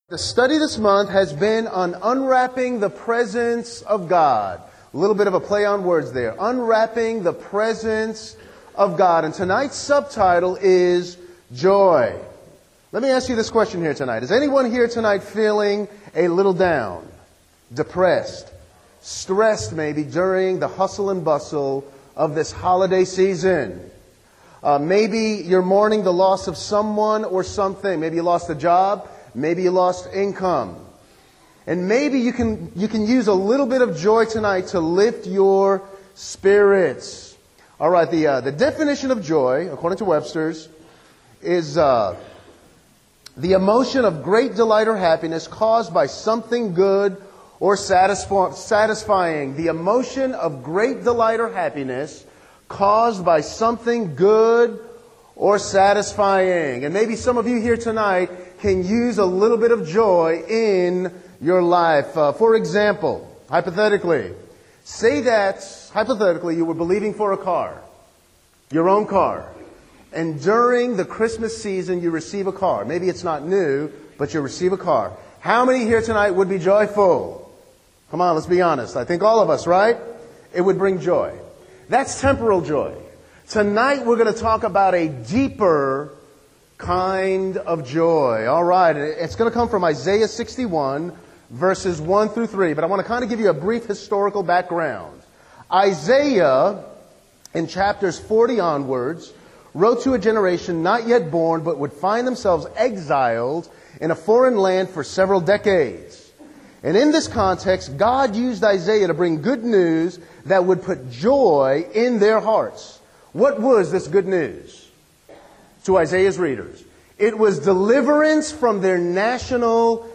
The study this month has been on unwrapping the presence of God. A little bit of a play on words there. Unwrapping the presence of God. And tonight's subtitle is Joy. Let me ask you this question here tonight. Is anyone here tonight feeling a little down, depressed, stressed maybe during the hustle and bustle of this holiday season? Maybe you're mourning the loss of someone or something. Maybe you lost a job. Maybe you lost income. And maybe you can use a little bit of joy tonight to lift your spirits. All right, the definition of joy, according to Webster's, is the emotion of great delight or happiness caused by something good or satisfying. The emotion of great delight or happiness caused by something good or satisfying. And maybe some of you here tonight can use a little bit of joy in your life. For example, hypothetically, say that, hypothetically, you were believing for a car, your own car. And during the Christmas season, you receive a car. Maybe it's not new, but you receive a car. How many here tonight would be joyful? Come on, let's be honest. I think all of us, right? It would bring joy. That's temporal joy. Tonight we're going to talk about a deeper kind of joy. All right, it's going to come from Isaiah 61, verses 1 through 3. But I want to kind of give you a brief historical background. Isaiah, in chapters 40 onwards, wrote to a generation not yet born, but would find themselves exiled in a foreign land for several decades. And in this context, God used Isaiah to bring good news that would put joy in their hearts. What was this good news to Isaiah's readers? It was deliverance from their national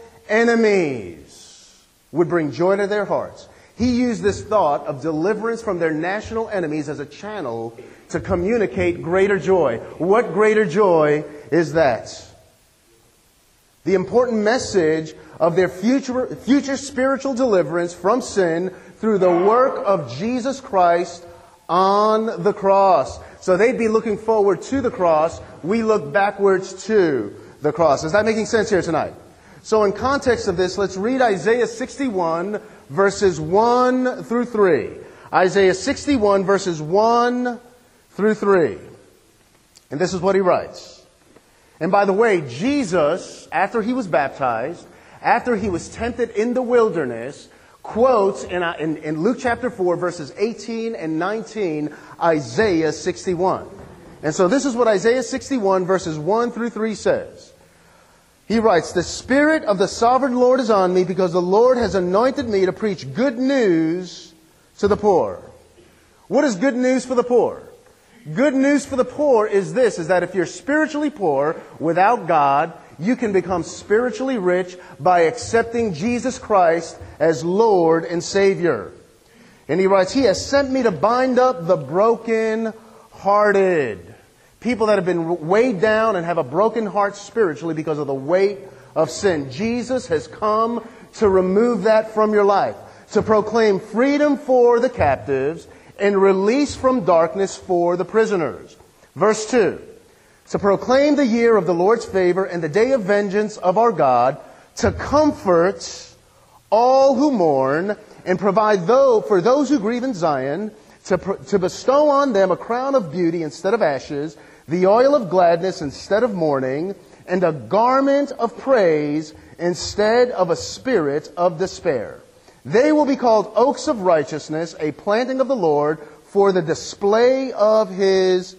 enemies would bring joy to their hearts. He used this thought of deliverance from their national enemies as a channel to communicate greater joy. What greater joy is that? The important message of their future spiritual deliverance from sin through the work of Jesus Christ on the cross. So they'd be looking forward to the cross. We look backwards to the cross. Is that making sense here tonight? So in context of this, let's read Isaiah 61, verses 1 through 3. Isaiah 61, verses 1 through 3. And this is what he writes. And by the way, Jesus, after he was baptized, after he was tempted in the wilderness, quotes in Luke chapter 4, verses 18 and 19, Isaiah 61. And so this is what Isaiah 61, verses 1 through 3 says. He writes, "The Spirit of the Sovereign Lord is on me, because the Lord has anointed me to preach good news to the poor." What is good news for the poor? Good news for the poor is this, is that if you're spiritually poor without God, you can become spiritually rich by accepting Jesus Christ as Lord and Savior. And he writes, "He has sent me to bind up the broken-hearted." People that have been weighed down and have a broken heart spiritually because of the weight of sin. Jesus has come to remove that from your life, to proclaim freedom for the captives and release from darkness for the prisoners. Verse 2. "To proclaim the year of the Lord's favor and the day of vengeance of our God, to comfort all who mourn and provide for those who grieve in Zion, to bestow on them a crown of beauty instead of ashes, the oil of gladness instead of mourning, and a garment of praise instead of a spirit of despair. They will be called oaks of righteousness, a planting of the Lord, for the display of His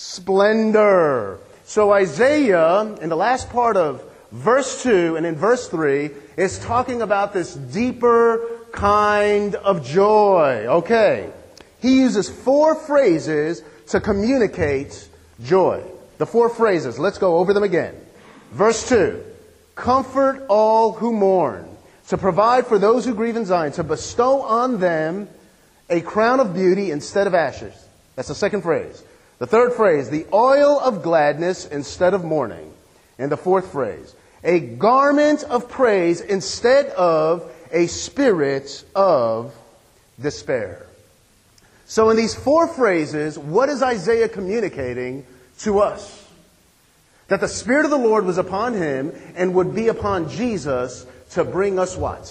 splendor." So Isaiah, in the last part of verse 2 and in verse 3, is talking about this deeper kind of joy. Okay. He uses 4 phrases to communicate joy. The 4 phrases. Let's go over them again. Verse 2. "Comfort all who mourn, to provide for those who grieve in Zion, to bestow on them a crown of beauty instead of ashes." That's the second phrase. The third phrase, "the oil of gladness instead of mourning." And the fourth phrase, "a garment of praise instead of a spirit of despair." So in these 4 phrases, what is Isaiah communicating to us? That the Spirit of the Lord was upon him and would be upon Jesus to bring us what?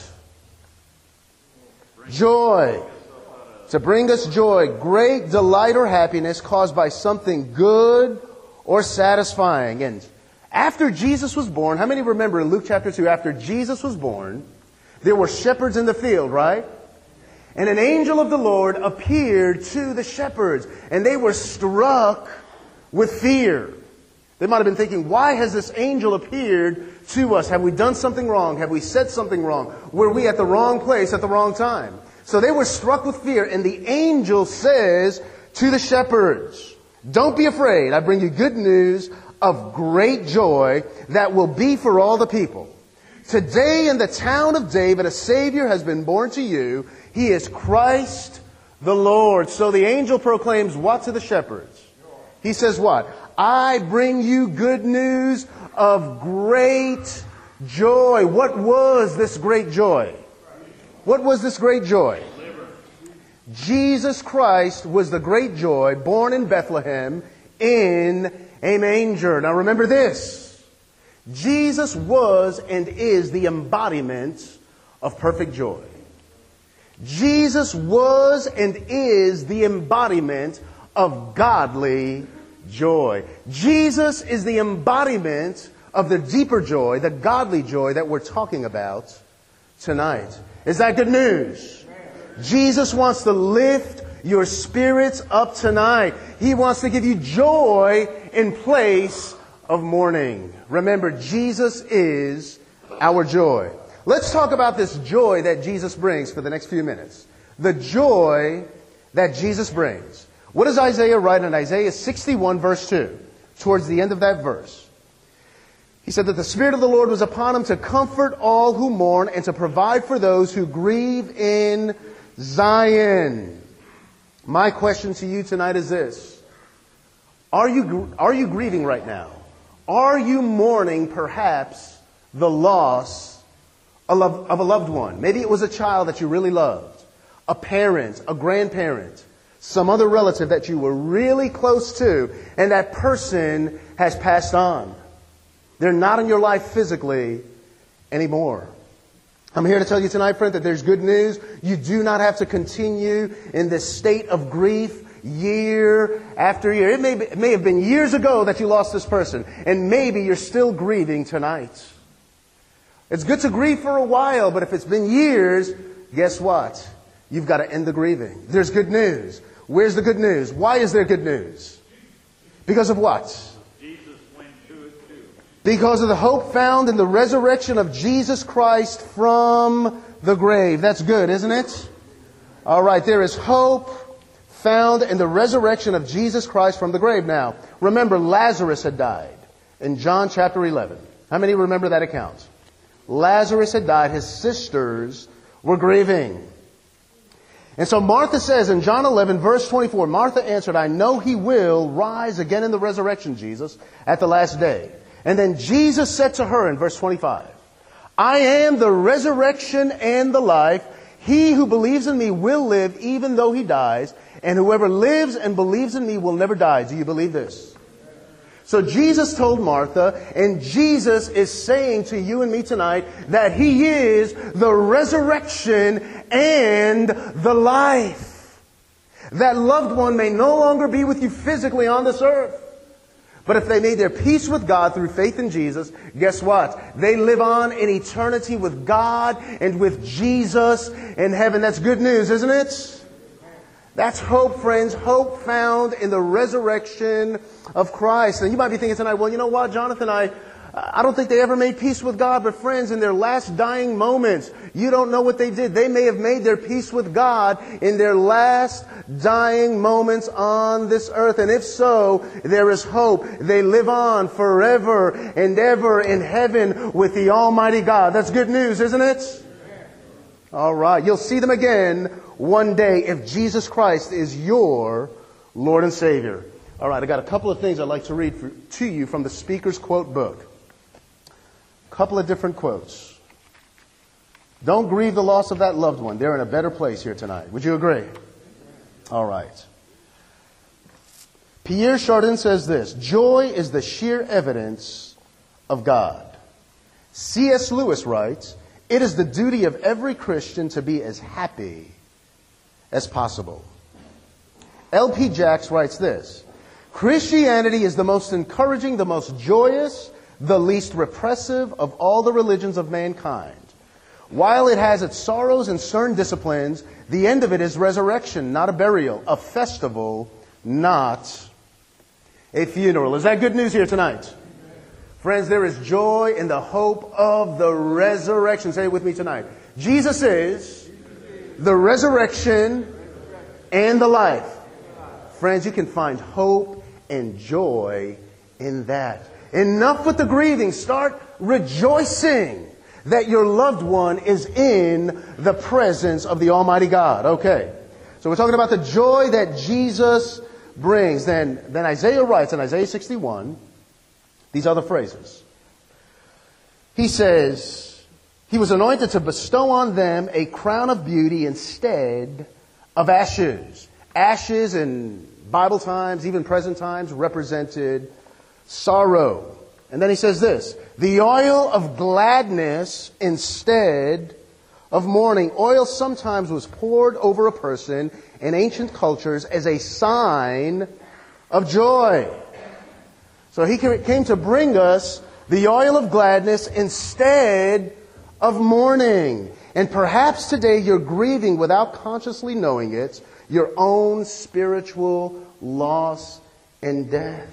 Joy. To bring us joy, great delight or happiness caused by something good or satisfying. And after Jesus was born, how many remember in Luke chapter 2, after Jesus was born, there were shepherds in the field, right? And an angel of the Lord appeared to the shepherds, and they were struck with fear. They might have been thinking, why has this angel appeared to us? Have we done something wrong? Have we said something wrong? Were we at the wrong place at the wrong time? So they were struck with fear, and the angel says to the shepherds, don't be afraid. I bring you good news of great joy that will be for all the people. Today in the town of David, a Savior has been born to you. He is Christ the Lord. So the angel proclaims what to the shepherds? He says what? I bring you good news of great joy. What was this great joy? What was this great joy? Jesus Christ was the great joy, born in Bethlehem in a manger. Now remember this. Jesus was and is the embodiment of perfect joy. Jesus was and is the embodiment of godly joy. Jesus is the embodiment of the deeper joy, the godly joy that we're talking about tonight. Is that good news? Jesus wants to lift your spirits up tonight. He wants to give you joy in place of mourning. Remember, Jesus is our joy. Let's talk about this joy that Jesus brings for the next few minutes. The joy that Jesus brings. What does Isaiah write in Isaiah 61 verse 2? Towards the end of that verse. He said that the Spirit of the Lord was upon him to comfort all who mourn and to provide for those who grieve in Zion. My question to you tonight is this. Are you grieving right now? Are you mourning perhaps the loss of a loved one? Maybe it was a child that you really loved, a parent, a grandparent, some other relative that you were really close to, and that person has passed on. They're not in your life physically anymore. I'm here to tell you tonight, friend, that there's good news. You do not have to continue in this state of grief year after year. It may have been years ago that you lost this person, and maybe you're still grieving tonight. It's good to grieve for a while, but if it's been years, guess what? You've got to end the grieving. There's good news. Where's the good news? Why is there good news? Because of what? Jesus went to it too. Because of the hope found in the resurrection of Jesus Christ from the grave. That's good, isn't it? All right, there is hope found in the resurrection of Jesus Christ from the grave. Now, remember, Lazarus had died in John chapter 11. How many remember that account? Lazarus had died. His sisters were grieving. And so Martha says in John 11, verse 24, Martha answered, I know he will rise again in the resurrection, Jesus, at the last day. And then Jesus said to her in verse 25, I am the resurrection and the life. He who believes in me will live even though he dies. And whoever lives and believes in me will never die. Do you believe this? So Jesus told Martha, and Jesus is saying to you and me tonight that He is the resurrection and the life. That loved one may no longer be with you physically on this earth. But if they made their peace with God through faith in Jesus, guess what? They live on in eternity with God and with Jesus in heaven. That's good news, isn't it? That's hope, friends. Hope found in the resurrection of Christ. And you might be thinking tonight, well, you know what, Jonathan, I don't think they ever made peace with God. But friends, in their last dying moments, you don't know what they did. They may have made their peace with God in their last dying moments on this earth. And if so, there is hope. They live on forever and ever in heaven with the Almighty God. That's good news, isn't it? All right. You'll see them again one day if Jesus Christ is your Lord and Savior. All right. I got a couple of things I'd like to read to you from the Speaker's Quote book. A couple of different quotes. Don't grieve the loss of that loved one. They're in a better place here tonight. Would you agree? All right. Pierre Chardin says this: joy is the sheer evidence of God. C.S. Lewis writes, it is the duty of every Christian to be as happy as possible. L.P. Jacks writes this: Christianity is the most encouraging, the most joyous, the least repressive of all the religions of mankind. While it has its sorrows and stern disciplines, the end of it is resurrection, not a burial, a festival, not a funeral. Is that good news here tonight? Friends, there is joy in the hope of the resurrection. Say it with me tonight. Jesus is the resurrection and the life. Friends, you can find hope and joy in that. Enough with the grieving. Start rejoicing that your loved one is in the presence of the Almighty God. Okay. So we're talking about the joy that Jesus brings. Then Isaiah writes in Isaiah 61 these other phrases. He says, He was anointed to bestow on them a crown of beauty instead of ashes. Ashes in Bible times, even present times, represented sorrow. And then he says this: the oil of gladness instead of mourning. Oil sometimes was poured over a person in ancient cultures as a sign of joy. So he came to bring us the oil of gladness instead of mourning. And perhaps today you're grieving without consciously knowing it, your own spiritual loss and death.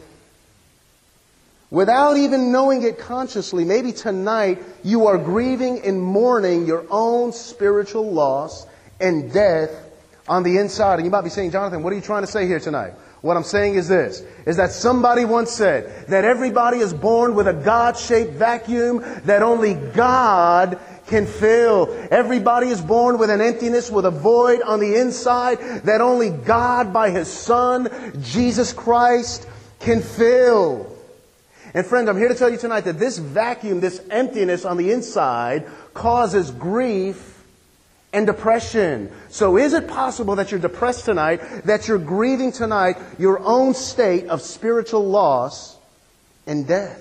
Without even knowing it consciously, maybe tonight you are grieving and mourning your own spiritual loss and death on the inside. And you might be saying, Jonathan, what are you trying to say here tonight? What I'm saying is this, is that somebody once said that everybody is born with a God-shaped vacuum that only God can fill. Everybody is born with an emptiness, with a void on the inside that only God by His Son, Jesus Christ, can fill. And friend, I'm here to tell you tonight that this vacuum, this emptiness on the inside causes grief and depression. So is it possible that you're depressed tonight, that you're grieving tonight your own state of spiritual loss and death?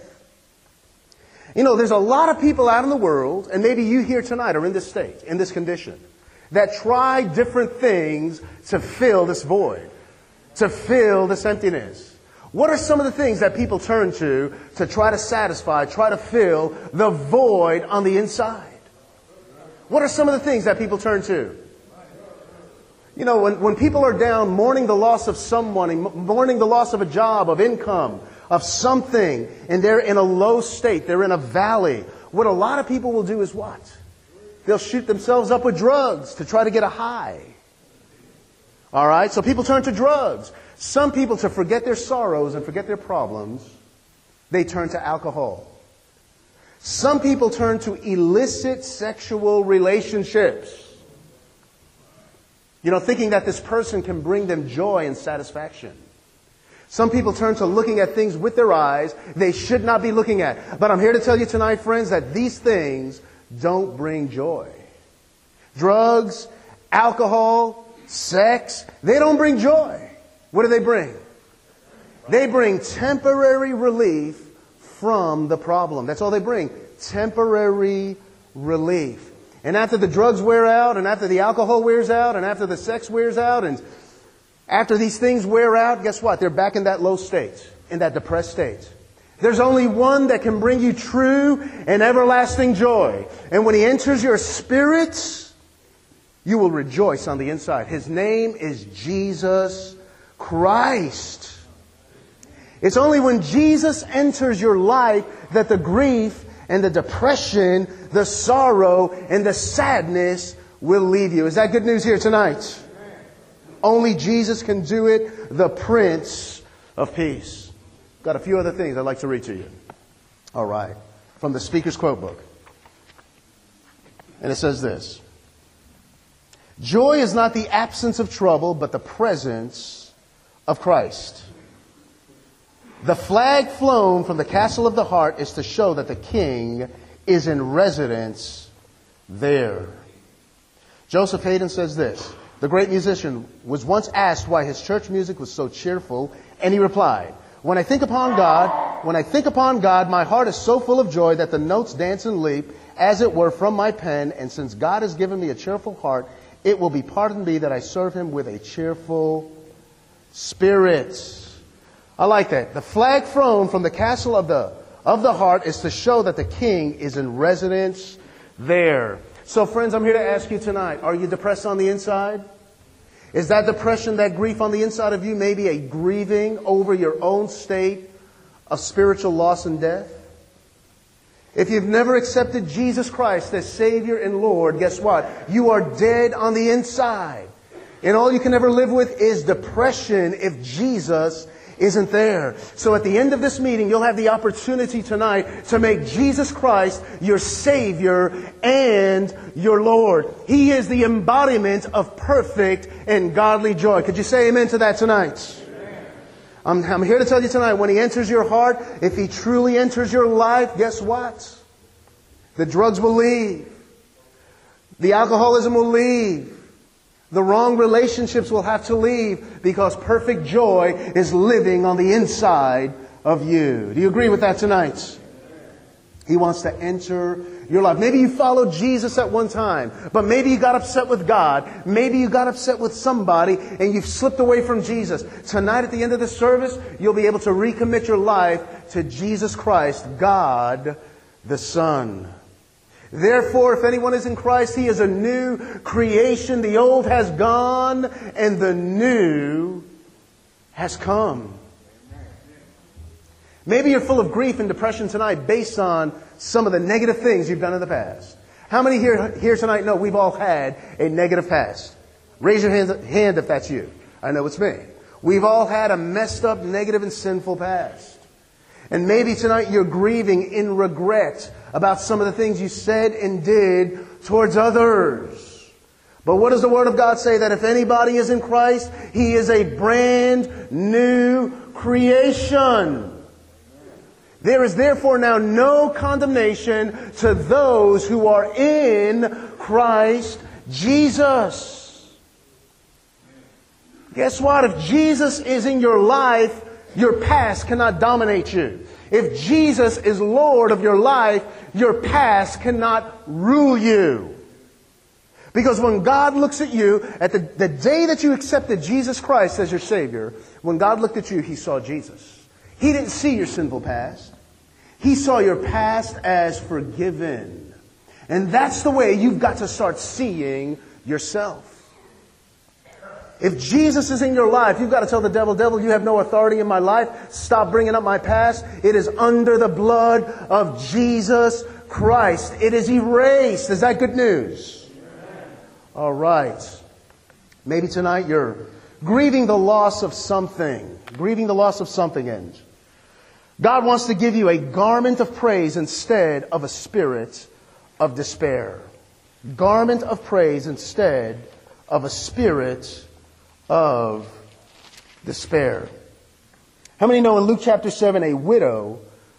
You know, there's a lot of people out in the world, and maybe you here tonight are in this state, in this condition, that try different things to fill this void, to fill this emptiness. What are some of the things that people turn to try to satisfy, try to fill the void on the inside? What are some of the things that people turn to? You know, when people are down mourning the loss of someone, mourning the loss of a job, of income, of something, and they're in a low state, they're in a valley, what a lot of people will do is what? They'll shoot themselves up with drugs to try to get a high. All right? So people turn to drugs. Some people, to forget their sorrows and forget their problems, they turn to alcohol. Some people turn to illicit sexual relationships. You know, thinking that this person can bring them joy and satisfaction. Some people turn to looking at things with their eyes they should not be looking at. But I'm here to tell you tonight, friends, that these things don't bring joy. Drugs, alcohol, sex, they don't bring joy. What do they bring? They bring temporary relief from the problem. That's all they bring. Temporary relief. And after the drugs wear out, and after the alcohol wears out, and after the sex wears out, and after these things wear out, guess what? They're back in that low state, in that depressed state. There's only one that can bring you true and everlasting joy. And when He enters your spirit, you will rejoice on the inside. His name is Jesus Christ. It's only when Jesus enters your life that the grief and the depression, the sorrow and the sadness will leave you. Is that good news here tonight? Only Jesus can do it, the Prince of Peace. Got a few other things I'd like to read to you. All right. From the Speaker's Quote Book. And it says this: joy is not the absence of trouble, but the presence of Christ. The flag flown from the castle of the heart is to show that the King is in residence there. Joseph Haydn says this: the great musician, was once asked why his church music was so cheerful, and he replied, when I think upon God, my heart is so full of joy that the notes dance and leap, as it were, from my pen, and since God has given me a cheerful heart, it will be pardoned me that I serve Him with a cheerful spirit. I like that. The flag thrown from the castle of the heart is to show that the King is in residence there. So friends, I'm here to ask you tonight, are you depressed on the inside? Is that depression, that grief on the inside of you maybe a grieving over your own state of spiritual loss and death? If you've never accepted Jesus Christ as Savior and Lord, guess what? You are dead on the inside. And all you can ever live with is depression if Jesus isn't there. So at the end of this meeting, you'll have the opportunity tonight to make Jesus Christ your Savior and your Lord. He is the embodiment of perfect and godly joy. Could you say amen to that tonight? I'm here to tell you tonight, when He enters your heart, if He truly enters your life, guess what? The drugs will leave. The alcoholism will leave. The wrong relationships will have to leave, because perfect joy is living on the inside of you. Do you agree with that tonight? He wants to enter your life. Maybe you followed Jesus at one time, but maybe you got upset with God. Maybe you got upset with somebody and you've slipped away from Jesus. Tonight at the end of the service, you'll be able to recommit your life to Jesus Christ, God the Son. Therefore, if anyone is in Christ, he is a new creation. The old has gone and the new has come. Maybe you're full of grief and depression tonight based on some of the negative things you've done in the past. How many here tonight know we've all had a negative past? Raise your hand if that's you. I know it's me. We've all had a messed up, negative, and sinful past. And maybe tonight you're grieving in regret about some of the things you said and did towards others. But what does the Word of God say? That if anybody is in Christ, he is a brand new creation. There is therefore now no condemnation to those who are in Christ Jesus. Guess what? If Jesus is in your life, your past cannot dominate you. If Jesus is Lord of your life, your past cannot rule you. Because when God looks at you, at the day that you accepted Jesus Christ as your Savior, when God looked at you, He saw Jesus. He didn't see your sinful past. He saw your past as forgiven. And that's the way you've got to start seeing yourself. If Jesus is in your life, you've got to tell the devil, devil, you have no authority in my life. Stop bringing up my past. It is under the blood of Jesus Christ. It is erased. Is that good news? All right. Maybe tonight you're grieving the loss of something. Grieving the loss of something. And God wants to give you a garment of praise instead of a spirit of despair. Garment of praise instead of a spirit of despair. How many know in Luke chapter 7, a widow's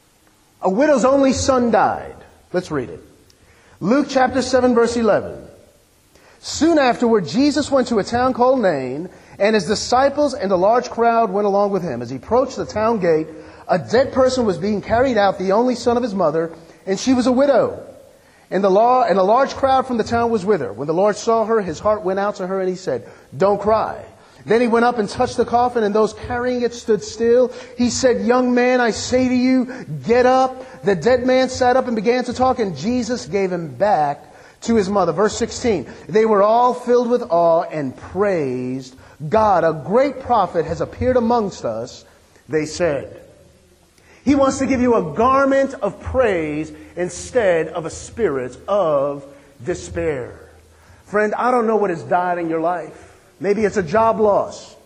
only son died? Let's read it. Luke chapter 7, verse 11. Soon afterward, Jesus went to a town called Nain, and his disciples and a large crowd went along with him. As he approached the town gate, a dead person was being carried out, the only son of his mother, and she was a widow. And a large crowd from the town was with her. When the Lord saw her, His heart went out to her, and He said, "Don't cry." Then He went up and touched the coffin, and those carrying it stood still. He said, "Young man, I say to you, get up." The dead man sat up and began to talk, and Jesus gave him back to his mother. Verse 16, they were all filled with awe and praised God. A great prophet has appeared amongst us, they said. He wants to give you a garment of praise instead of a spirit of despair. Friend, I don't know what has died in your life. Maybe it's a job loss.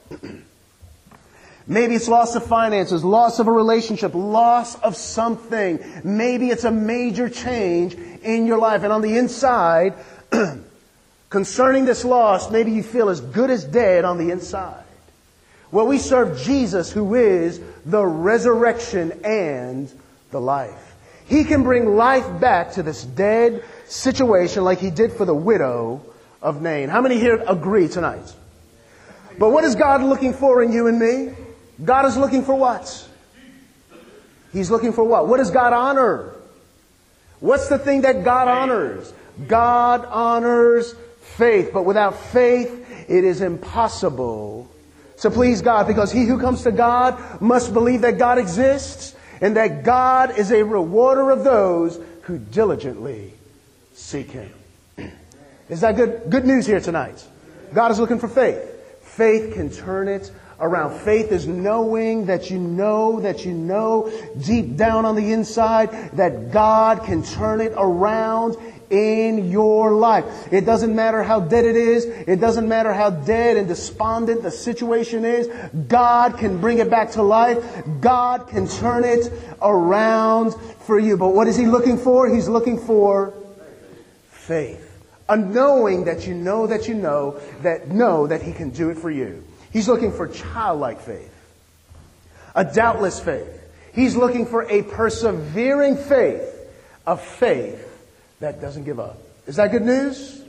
Maybe it's loss of finances, loss of a relationship, loss of something. Maybe it's a major change in your life. And on the inside, concerning this loss, maybe you feel as good as dead on the inside. Well, we serve Jesus, who is the resurrection and the life. He can bring life back to this dead situation like He did for the widow of Nain. How many here agree tonight? But what is God looking for in you and me? God is looking for what? He's looking for what? What does God honor? What's the thing that God honors? God honors faith. But without faith, it is impossible to please God, because he who comes to God must believe that God exists and that God is a rewarder of those who diligently seek Him. Is that good news here tonight? God is looking for faith. Faith can turn it around. Faith is knowing that you know deep down on the inside that God can turn it around in your life. It doesn't matter how dead it is. It doesn't matter how dead and despondent the situation is. God can bring it back to life. God can turn it around for you. But what is He looking for? He's looking for faith. A knowing that you know that He can do it for you. He's looking for childlike faith. A doubtless faith. He's looking for a persevering faith. A faith that doesn't give up. Is that good news?